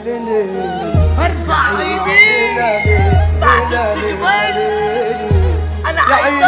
ارفع ايديك بعد انا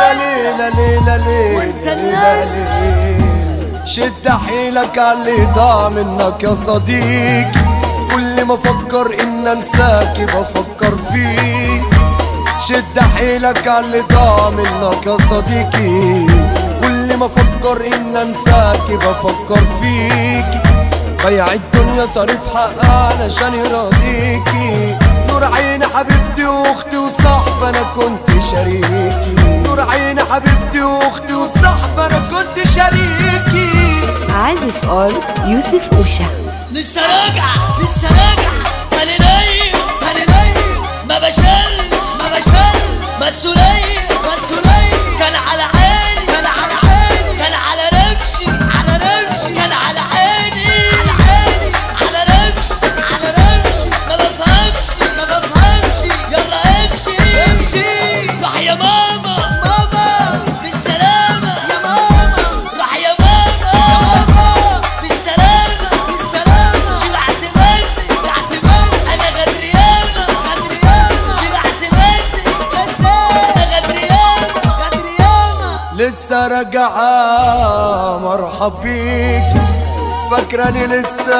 شد حيلك على اللي ضاع منك يا صديق. كل ما افكر ان انساك بفكر فيك. شد حيلك على اللي ضاع منك يا صديقي. كل ما افكر ان انساك بفكر فيك. بيع الدنيا صارف حقها علشان يراضيكي. نور عين حبيبتي واختي وصاحبة انا كنت شريكي. نور عين حبيبتي واختي وصاحبة انا كنت شريكي. عازف آل يوسف أوشا. لسه راجع تاني نايم ما بشل مسؤولية كان على عيني كان على رمشي كان على عيني على رمشي ما بفهمش يلا امشي راح يا ماما بالسلامة يا ماما راح يا ماما بالسلامة شبعت مني انا غدر ياما شبعت مني انا غدر ياما لسه راجعة مرحب بيك. فاكراني لسه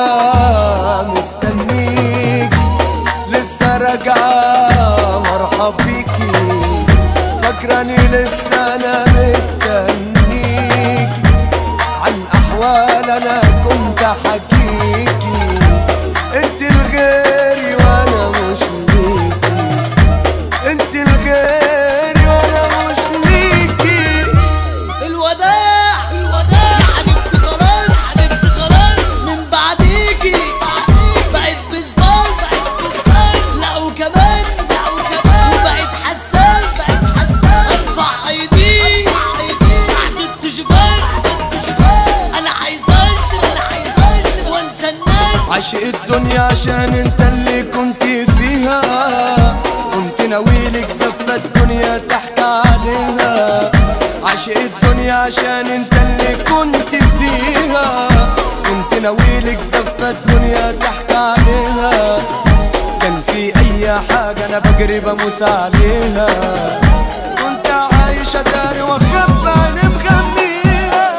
مستنيك. لسه راجعة مرحب بيكي. فاكراني لسه انا مستنيك. عن احوال انا كنت حكيكي. انت الغيري وانا مش ليكي. انت الغيري وانا مش ليكي. الوداع حبيبتي خلاص من بعديكي بقيت بزباز لا وكمان وبقيت حساس ارفع ايدي بعد التجبال انا عايز اشرب وانسى الناس. عشق الدنيا عشان انت اللي كنت فيها. كنت ناويلك زفة الدنيا تحكي عليها. عشق الدنيا عشان انت اللي كنت فيها. كنت ناويلك زفة الدنيا تحكي عليها. كان في اي حاجة انا بجري بموت عليها. كنت عايشة داري واخبى انا مغميها.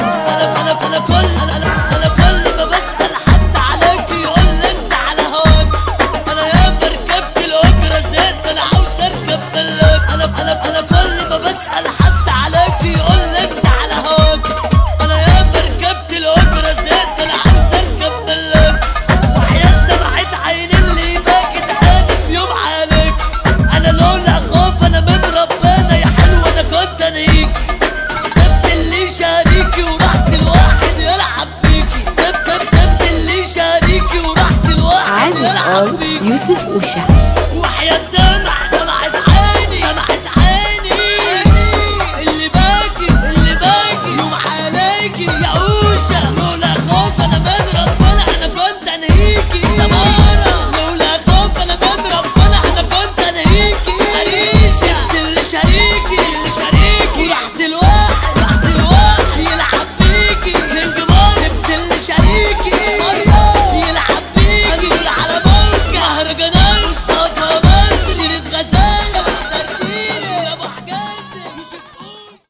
انا كل ما بسأل حد عليك يقول لي انت على هواك. انا ياما ركبت الاجرة زيت انا عاوز اركب بالليل. انا كل ما بسأل حد عليك يقول لي انت على هواك. انا ياما ركبت الاجرة زيت انا عاوز اركب بالليل. وحياة دمعة عين اللي باكت عيني في يوم عليك. انا لولا خوف انا من ربنا يا حلوة انا كنت انيك. سبت اللي شاريكي ورحت الواحد يلعب بيكي. سبت اللي شاريكي ورحت الواحد عازف يلعب آل بيكي. يوسف أوشا. وحياة